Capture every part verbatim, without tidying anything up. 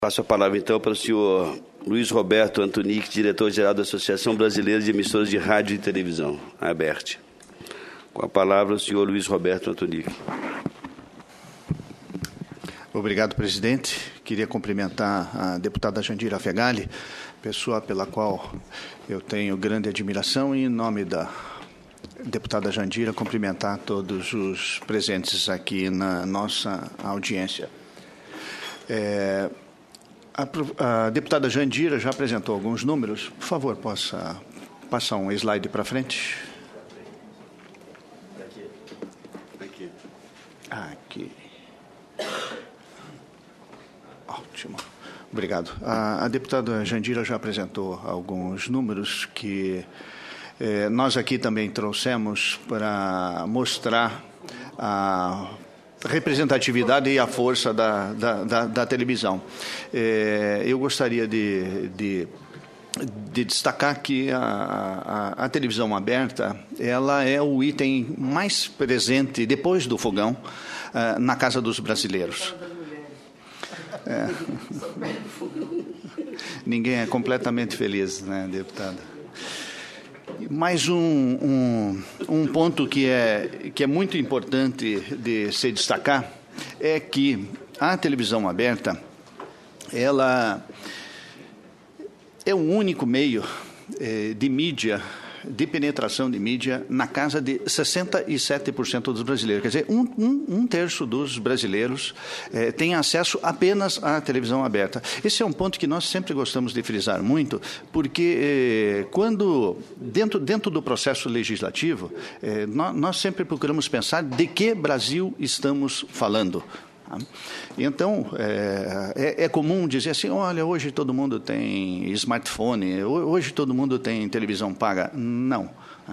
Passo a palavra, então, para o senhor Luiz Roberto Antonic, diretor-geral da Associação Brasileira de Emissoras de Rádio e Televisão, a ABERT. Com a palavra, o senhor Luiz Roberto Antonic. Obrigado, presidente. Queria cumprimentar a deputada Jandira Fegali, pessoa pela qual eu tenho grande admiração, e, em nome da deputada Jandira, cumprimentar todos os presentes aqui na nossa audiência. É, a, a deputada Jandira já apresentou alguns números. Por favor, possa passar um slide para frente. Aqui. Aqui. Aqui. Ótimo. Obrigado. A, a deputada Jandira já apresentou alguns números que eh, nós aqui também trouxemos para mostrar a representatividade e a força da, da, da, da televisão. Eh, eu gostaria de, de, de destacar que a, a, a televisão aberta, ela é o item mais presente, depois do fogão, uh, na casa dos brasileiros. É. Ninguém é completamente feliz, né, deputada? Mais um, um, um ponto que é, que é muito importante de se destacar é que a televisão aberta, ela é o único meio eh, de mídia, de penetração de mídia na casa de sessenta e sete por cento dos brasileiros. Quer dizer, um, um, um terço dos brasileiros eh, tem acesso apenas à televisão aberta. Esse é um ponto que nós sempre gostamos de frisar muito, porque eh, quando, dentro, dentro do processo legislativo, eh, nós, nós sempre procuramos pensar de que Brasil estamos falando. Então, é, é, é comum dizer assim, olha, hoje todo mundo tem smartphone, hoje todo mundo tem televisão paga. Não.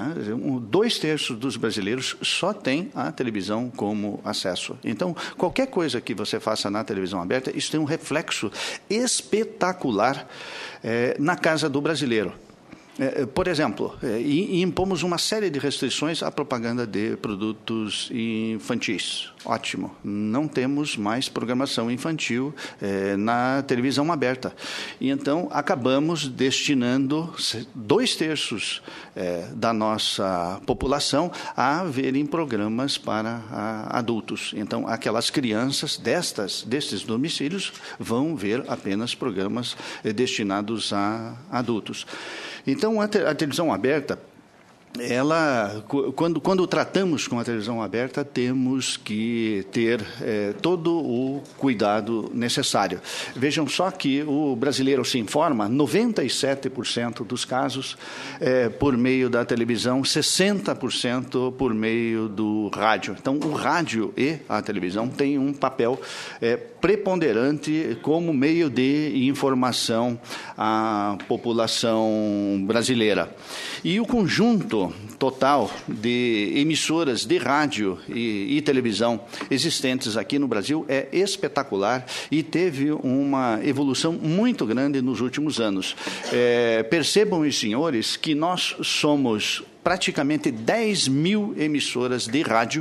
Dois terços dos brasileiros só têm a televisão como acesso. Então, qualquer coisa que você faça na televisão aberta, isso tem um reflexo espetacular é, na casa do brasileiro. Por exemplo, impomos uma série de restrições à propaganda de produtos infantis. Ótimo. Não temos mais programação infantil eh, na televisão aberta. E então acabamos destinando dois terços eh, da nossa população a verem programas para a, adultos. Então, aquelas crianças destas, destes domicílios vão ver apenas programas eh, destinados a adultos. Então, a, te, a televisão aberta, ela, quando, quando tratamos com a televisão aberta, temos que ter eh, todo o cuidado necessário. Vejam só que o brasileiro se informa, noventa e sete por cento dos casos eh, por meio da televisão, sessenta por cento por meio do rádio. Então, o rádio e a televisão têm um papel eh, preponderante como meio de informação à população brasileira. E o conjunto total de emissoras de rádio e, e televisão existentes aqui no Brasil é espetacular e teve uma evolução muito grande nos últimos anos. É, percebam, os senhores, que nós somos praticamente dez mil emissoras de rádio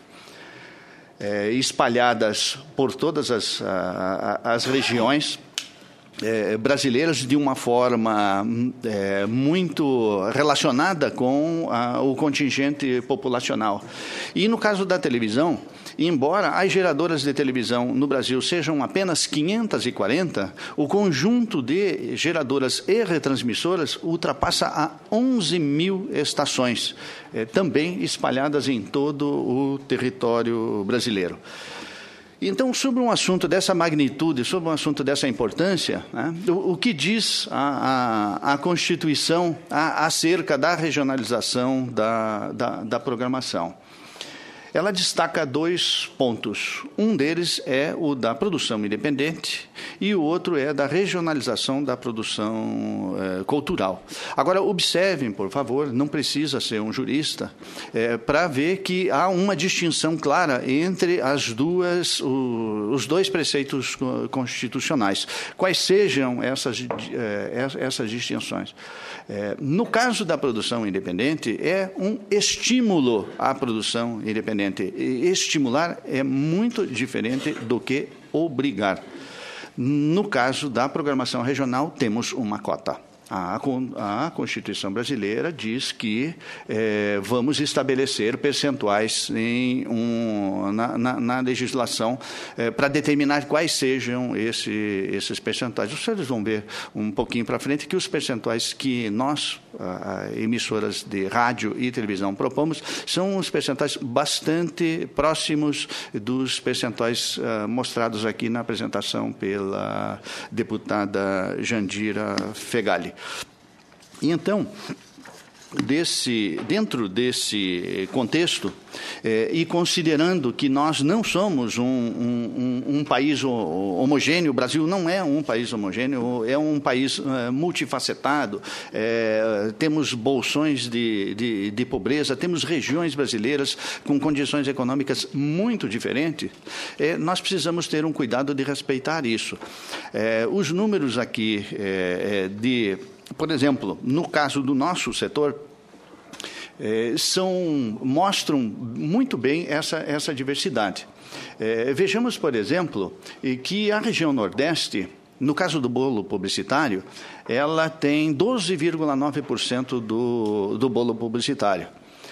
É, espalhadas por todas as, a, a, as regiões é, brasileiras de uma forma é, muito relacionada com a, o contingente populacional. E no caso da televisão, embora as geradoras de televisão no Brasil sejam apenas quinhentas e quarenta, o conjunto de geradoras e retransmissoras ultrapassa a onze mil estações, eh, também espalhadas em todo o território brasileiro. Então, sobre um assunto dessa magnitude, sobre um assunto dessa importância, né, o, o que diz a, a, a Constituição a, acerca da regionalização da, da, da programação? Ela destaca dois pontos. Um deles é o da produção independente e o outro é da regionalização da produção eh, cultural. Agora, observem, por favor, não precisa ser um jurista, eh, para ver que há uma distinção clara entre as duas, o, os dois preceitos constitucionais. Quais sejam essas, eh, essas distinções? Eh, no caso da produção independente, é um estímulo à produção independente. Estimular é muito diferente do que obrigar. No caso da programação regional, temos uma cota. A, a Constituição brasileira diz que eh, vamos estabelecer percentuais em um, na, na, na legislação eh, para determinar quais sejam esse, esses percentuais. Vocês vão ver um pouquinho para frente que os percentuais que nós, a, emissoras de rádio e televisão, propomos são os percentuais bastante próximos dos percentuais uh, mostrados aqui na apresentação pela deputada Jandira Fegali. E então, desse, dentro desse contexto, eh, e considerando que nós não somos um, um, um país homogêneo, o Brasil não é um país homogêneo, é um país uh, multifacetado, eh, temos bolsões de, de, de pobreza, temos regiões brasileiras com condições econômicas muito diferentes, eh, nós precisamos ter um cuidado de respeitar isso. Eh, os números aqui eh, de... Por exemplo, no caso do nosso setor, eh, são, mostram muito bem essa, essa diversidade. Eh, vejamos, por exemplo, que a região Nordeste, no caso do bolo publicitário, ela tem doze vírgula nove por cento do, do bolo publicitário.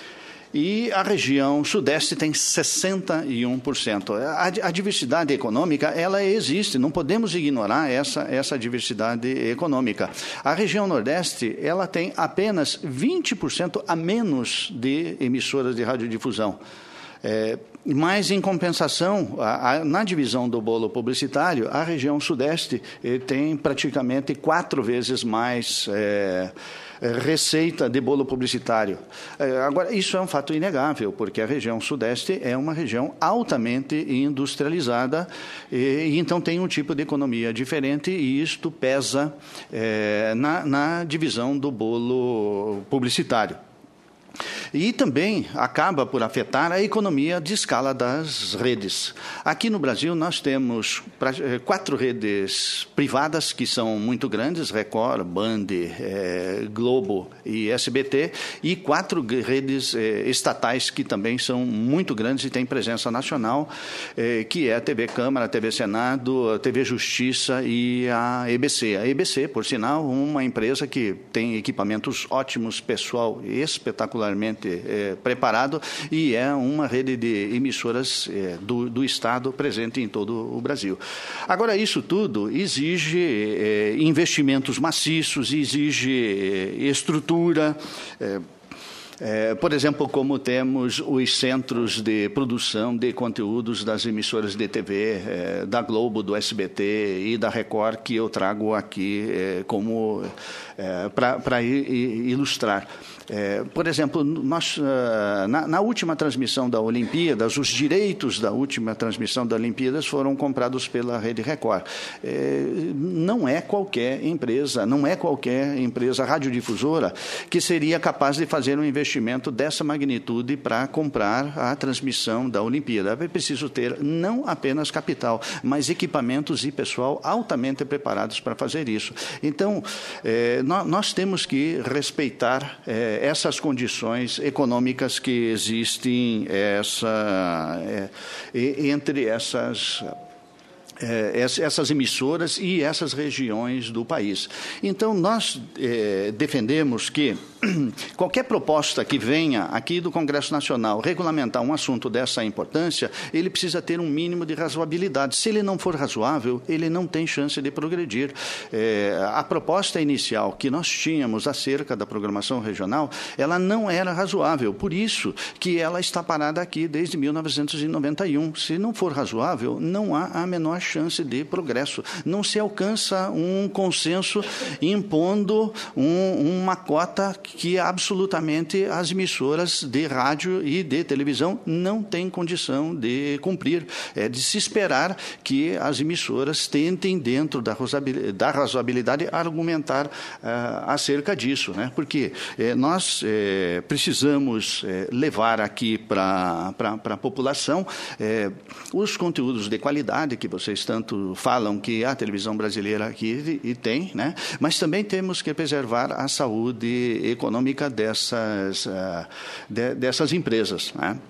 E a região Sudeste tem sessenta e um por cento. A, a diversidade econômica, ela existe, não podemos ignorar essa, essa diversidade econômica. A região Nordeste, ela tem apenas vinte por cento a menos de emissoras de radiodifusão. É, mas, em compensação, a, a, na divisão do bolo publicitário, a região Sudeste eh, tem praticamente quatro vezes mais é, receita de bolo publicitário. É, agora, isso é um fato inegável, porque a região Sudeste é uma região altamente industrializada e, e então tem um tipo de economia diferente e isto pesa é, na, na divisão do bolo publicitário. E também acaba por afetar a economia de escala das redes. Aqui no Brasil nós temos quatro redes privadas que são muito grandes, Record, Band, eh, Globo e S B T, e quatro redes eh, estatais que também são muito grandes e têm presença nacional, eh, que é a T V Câmara, a T V Senado, a T V Justiça e a E B C. A E B C, por sinal, uma empresa que tem equipamentos ótimos, pessoal espetacularmente É, preparado e é uma rede de emissoras é, do, do Estado presente em todo o Brasil. Agora, isso tudo exige é, investimentos maciços, exige é, estrutura, é, É, por exemplo, como temos os centros de produção de conteúdos das emissoras de T V, é, da Globo, do S B T e da Record, que eu trago aqui é, como é, para ilustrar. É, por exemplo, nós, na, na última transmissão da Olimpíadas, os direitos da última transmissão da Olimpíadas foram comprados pela Rede Record. É, não é qualquer empresa, não é qualquer empresa radiodifusora que seria capaz de fazer um investimento dessa magnitude para comprar a transmissão da Olimpíada. É preciso ter não apenas capital, mas equipamentos e pessoal altamente preparados para fazer isso. Então, é, nós, nós temos que respeitar é, essas condições econômicas que existem essa, é, entre essas... essas emissoras e essas regiões do país. Então, nós eh, defendemos que qualquer proposta que venha aqui do Congresso Nacional regulamentar um assunto dessa importância, ele precisa ter um mínimo de razoabilidade. Se ele não for razoável, ele não tem chance de progredir. Eh, a proposta inicial que nós tínhamos acerca da programação regional, ela não era razoável, por isso que ela está parada aqui desde mil novecentos e noventa e um. Se não for razoável, não há a menor chance de progresso. Não se alcança um consenso impondo um, uma cota que absolutamente as emissoras de rádio e de televisão não têm condição de cumprir. É de se esperar que as emissoras tentem, dentro da razoabilidade, argumentar uh, acerca disso, né? Porque eh, nós eh, precisamos eh, levar aqui para a população eh, os conteúdos de qualidade que vocês tanto falam que a televisão brasileira aqui e tem, né? Mas também temos que preservar a saúde econômica dessas, uh, de, dessas empresas, né?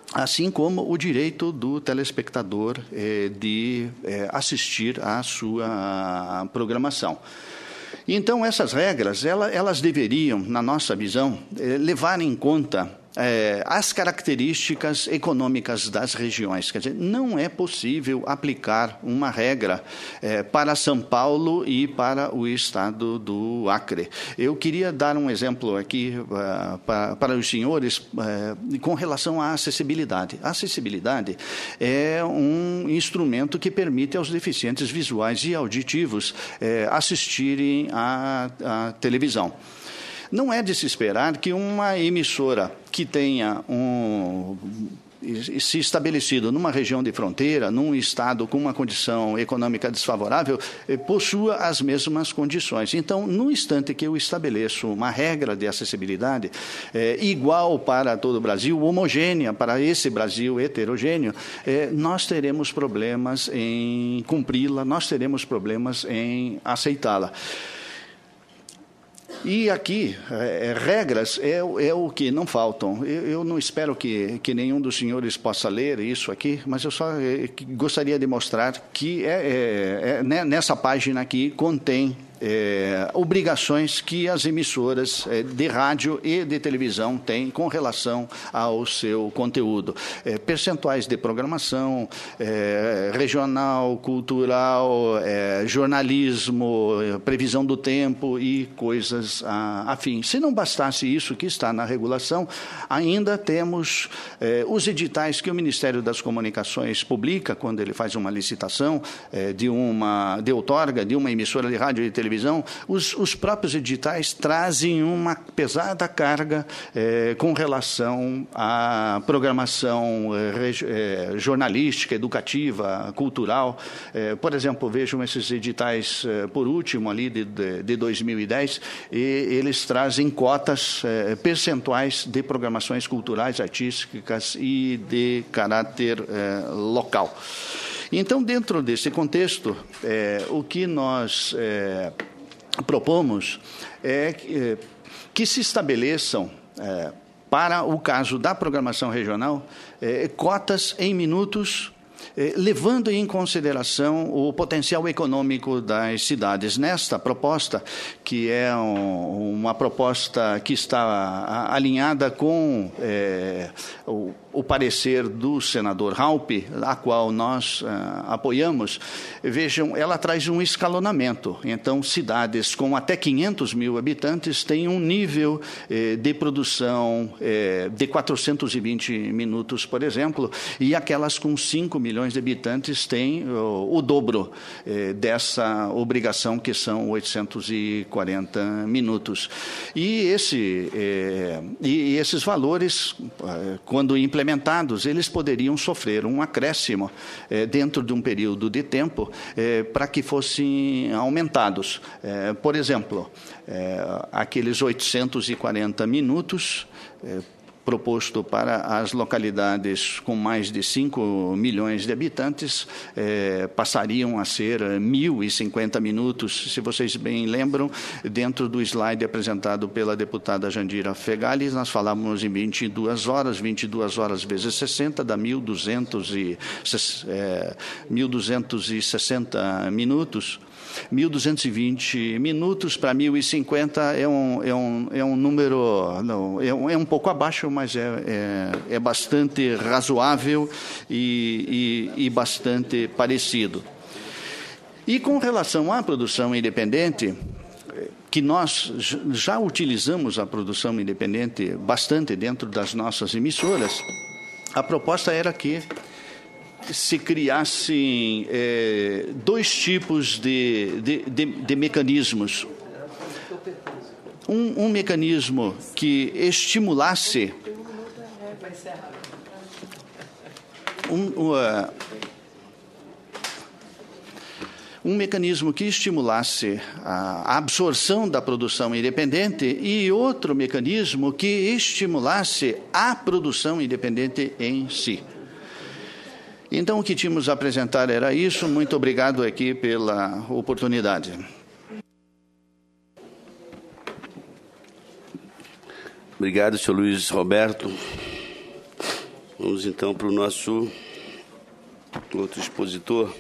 assim como o direito do telespectador eh, de eh, assistir à sua programação. Então, essas regras, elas, elas deveriam, na nossa visão, eh, levar em conta É, as características econômicas das regiões. Quer dizer, não é possível aplicar uma regra é, para São Paulo e para o estado do Acre. Eu queria dar um exemplo aqui uh, para, para os senhores uh, com relação à acessibilidade. A acessibilidade é um instrumento que permite aos deficientes visuais e auditivos uh, assistirem à, à televisão. Não é de se esperar que uma emissora que tenha um, se estabelecido numa região de fronteira, num estado com uma condição econômica desfavorável, possua as mesmas condições. Então, no instante que eu estabeleço uma regra de acessibilidade é, igual para todo o Brasil, homogênea para esse Brasil heterogêneo, é, nós teremos problemas em cumpri-la, nós teremos problemas em aceitá-la. E aqui, é, regras é, é o que não faltam. Eu, eu não espero que, que nenhum dos senhores possa ler isso aqui, mas eu só é, gostaria de mostrar que é, é, é, nessa página aqui contém É, obrigações que as emissoras é, de rádio e de televisão têm com relação ao seu conteúdo. É, percentuais de programação, é, regional, cultural, é, jornalismo, é, previsão do tempo e coisas a, afins. Se não bastasse isso que está na regulação, ainda temos é, os editais que o Ministério das Comunicações publica quando ele faz uma licitação é, de uma de outorga de uma emissora de rádio e televisão. Os, os próprios editais trazem uma pesada carga eh, com relação à programação eh, eh, jornalística, educativa, cultural. Eh, por exemplo, vejam esses editais, eh, por último, ali de, de, de dois mil e dez, e eles trazem cotas eh, percentuais de programações culturais, artísticas e de caráter eh, local. Então, dentro desse contexto, é, o que nós é, propomos é que, é que se estabeleçam, é, para o caso da programação regional, é, cotas em minutos, é, levando em consideração o potencial econômico das cidades. Nesta proposta, que é um, uma proposta que está alinhada com é, o o parecer do senador Raupp, a qual nós ah, apoiamos, vejam, ela traz um escalonamento. Então, cidades com até quinhentos mil habitantes têm um nível eh, de produção eh, de quatrocentos e vinte minutos, por exemplo, e aquelas com cinco milhões de habitantes têm oh, o dobro eh, dessa obrigação, que são oitocentos e quarenta minutos. E, esse, eh, e esses valores, eh, quando implementados, implementados, eles poderiam sofrer um acréscimo eh, dentro de um período de tempo eh, para que fossem aumentados. Eh, por exemplo, eh, aqueles oitocentos e quarenta minutos eh, proposto para as localidades com mais de cinco milhões de habitantes, eh, passariam a ser mil e cinquenta minutos, se vocês bem lembram, dentro do slide apresentado pela deputada Jandira Fegali, nós falávamos em vinte e duas horas, vinte e duas horas vezes sessenta, dá mil duzentos e sessenta minutos. mil duzentos e vinte minutos para mil e cinquenta é um, é um, é um número, não, é, um, é um pouco abaixo, mas é, é, é bastante razoável e, e, e bastante parecido. E com relação à produção independente, que nós já utilizamos a produção independente bastante dentro das nossas emissoras, a proposta era que se criassem é, dois tipos de, de, de, de mecanismos. Um, um mecanismo que estimulasse um, uh, um mecanismo que estimulasse a absorção da produção independente e outro mecanismo que estimulasse a produção independente em si. Então, o que tínhamos a apresentar era isso. Muito obrigado aqui pela oportunidade. Obrigado, senhor Luiz Roberto. Vamos então para o nosso outro expositor,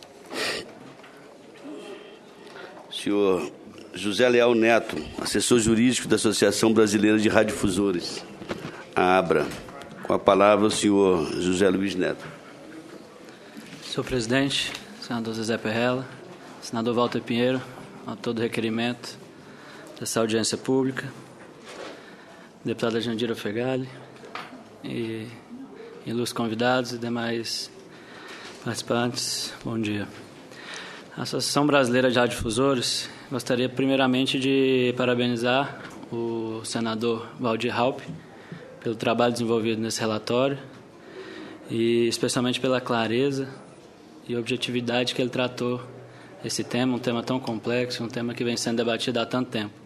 senhor José Leal Neto, assessor jurídico da Associação Brasileira de Radiodifusores, a ABRA. Com a palavra o senhor José Luiz Neto. Senhor presidente, senador Zezé Perrella, senador Walter Pinheiro, autor do requerimento dessa audiência pública, deputada Jandira Fegali e ilustres convidados e demais participantes, bom dia. A Associação Brasileira de Radiodifusores gostaria primeiramente de parabenizar o senador Waldir Raupp pelo trabalho desenvolvido nesse relatório e especialmente pela clareza e objetividade que ele tratou esse tema, um tema tão complexo, um tema que vem sendo debatido há tanto tempo.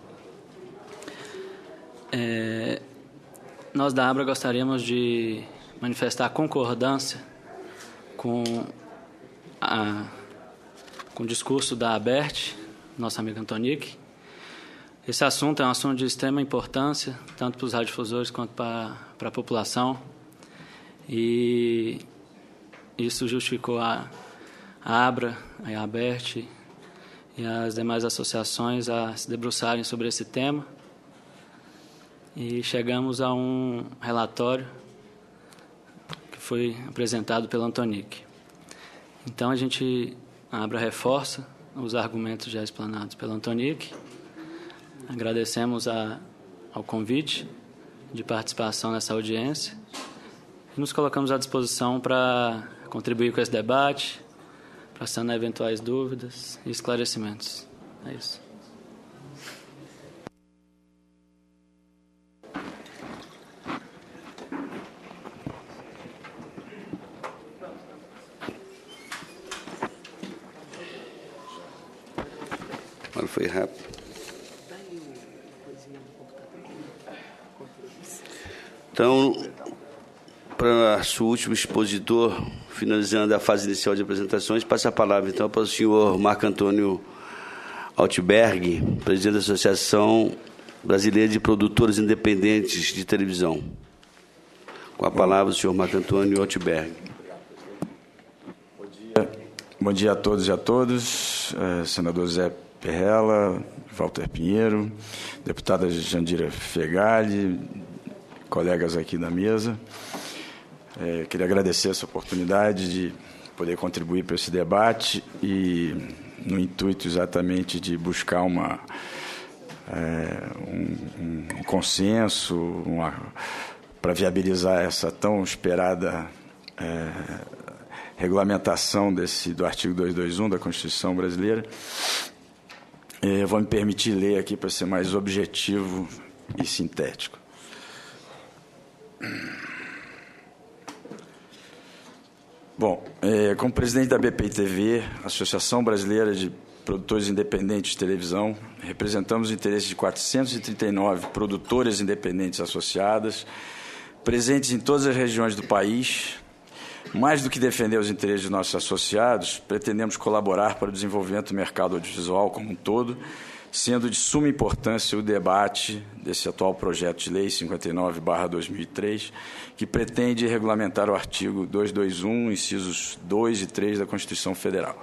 É, nós da ABRA gostaríamos de manifestar concordância com, a, com o discurso da ABERT, nossa amiga Antonique. Esse assunto é um assunto de extrema importância, tanto para os radiodifusores quanto para, para a população, e isso justificou a, a ABRA, a ABERT e as demais associações a se debruçarem sobre esse tema, e chegamos a um relatório que foi apresentado pela Antonique. Então, a gente, a ABRA reforça os argumentos já explanados pela Antonique. Agradecemos a, ao convite de participação nessa audiência e nos colocamos à disposição para contribuir com esse debate, para sanar eventuais dúvidas e esclarecimentos. É isso. Agora foi rápido. Então, para o último expositor, finalizando a fase inicial de apresentações, passa a palavra então para o senhor Marco Antônio Altberg, presidente da Associação Brasileira de Produtores Independentes de Televisão. Com a palavra o senhor Marco Antônio Altberg. Bom dia, bom dia a todos e a todas, eh, senador Zé Perrella, Walter Pinheiro, deputada Jandira Fegali, colegas aqui da mesa. É, queria agradecer essa oportunidade de poder contribuir para esse debate e no intuito exatamente de buscar uma, é, um, um consenso para viabilizar essa tão esperada é, regulamentação desse, do artigo duzentos e vinte e um da Constituição Brasileira. É, vou me permitir ler aqui para ser mais objetivo e sintético. Bom, é, como presidente da B P I T V, Associação Brasileira de Produtores Independentes de Televisão, representamos os interesses de quatrocentas e trinta e nove produtoras independentes associadas, presentes em todas as regiões do país. Mais do que defender os interesses de nossos associados, pretendemos colaborar para o desenvolvimento do mercado audiovisual como um todo, sendo de suma importância o debate desse atual projeto de lei cinquenta e nove barra dois mil e três, que pretende regulamentar o artigo duzentos e vinte e um, incisos dois e três da Constituição Federal.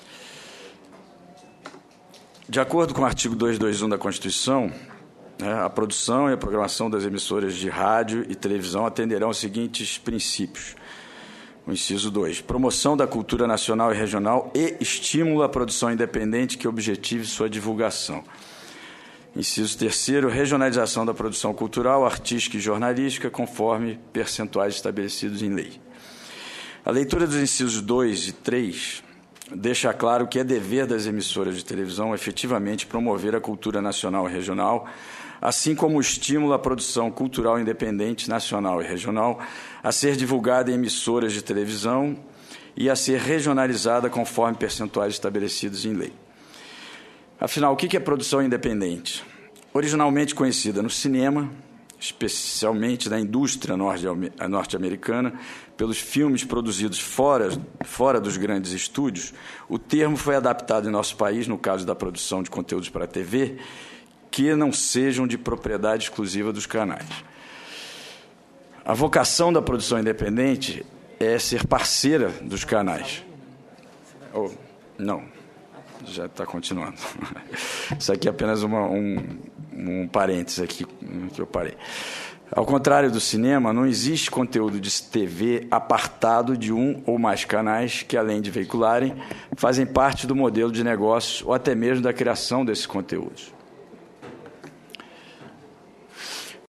De acordo com o artigo duzentos e vinte e um da Constituição, a produção e a programação das emissoras de rádio e televisão atenderão aos seguintes princípios. O inciso dois, promoção da cultura nacional e regional e estímulo à produção independente que objetive sua divulgação. Inciso terceiro, regionalização da produção cultural, artística e jornalística, conforme percentuais estabelecidos em lei. A leitura dos incisos dois e três deixa claro que é dever das emissoras de televisão efetivamente promover a cultura nacional e regional, assim como o estímulo à produção cultural independente, nacional e regional, a ser divulgada em emissoras de televisão e a ser regionalizada conforme percentuais estabelecidos em lei. Afinal, o que é produção independente? Originalmente conhecida no cinema, especialmente na indústria norte-americana, pelos filmes produzidos fora, fora dos grandes estúdios, o termo foi adaptado em nosso país, no caso da produção de conteúdos para a T V, que não sejam de propriedade exclusiva dos canais. A vocação da produção independente é ser parceira dos canais. Oh, não, já está continuando. Isso aqui é apenas uma, um, um parênteses aqui que eu parei. Ao contrário do cinema, não existe conteúdo de T V apartado de um ou mais canais que, além de veicularem, fazem parte do modelo de negócios ou até mesmo da criação desses conteúdos.